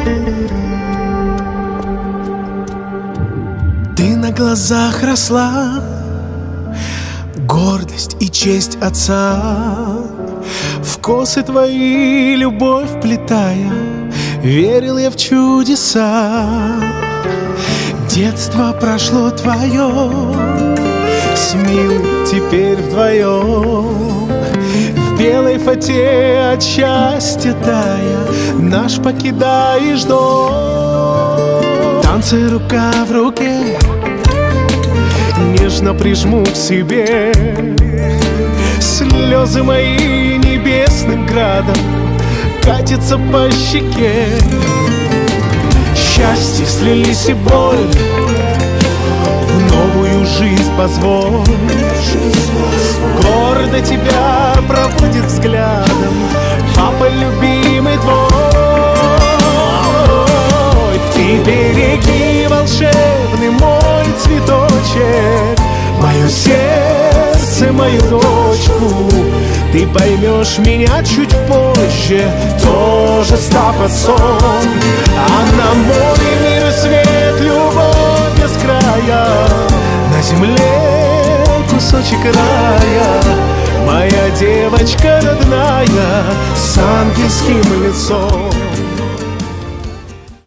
Ты на глазах росла, гордость и честь отца. В косы твои любовь вплетая, верил я в чудеса. Детство прошло твое, с милой теперь вдвоем. В белой фате от счастья тая, наш покидаешь дом. Танцы рука в руке, нежно прижму к себе. Слезы мои небесным градом катятся по щеке. Счастье слились и боль в новую жизнь позволь. Гордо тебя проводит взглядом папа любимый твой. Ты береги волшебный мой цветочек, мое сердце, мою дочку. Ты поймешь меня чуть позже, тоже став отцом. А на море мир, свет, любовь без края, на земле кусочек рая. Моя девочка родная с ангельским лицом.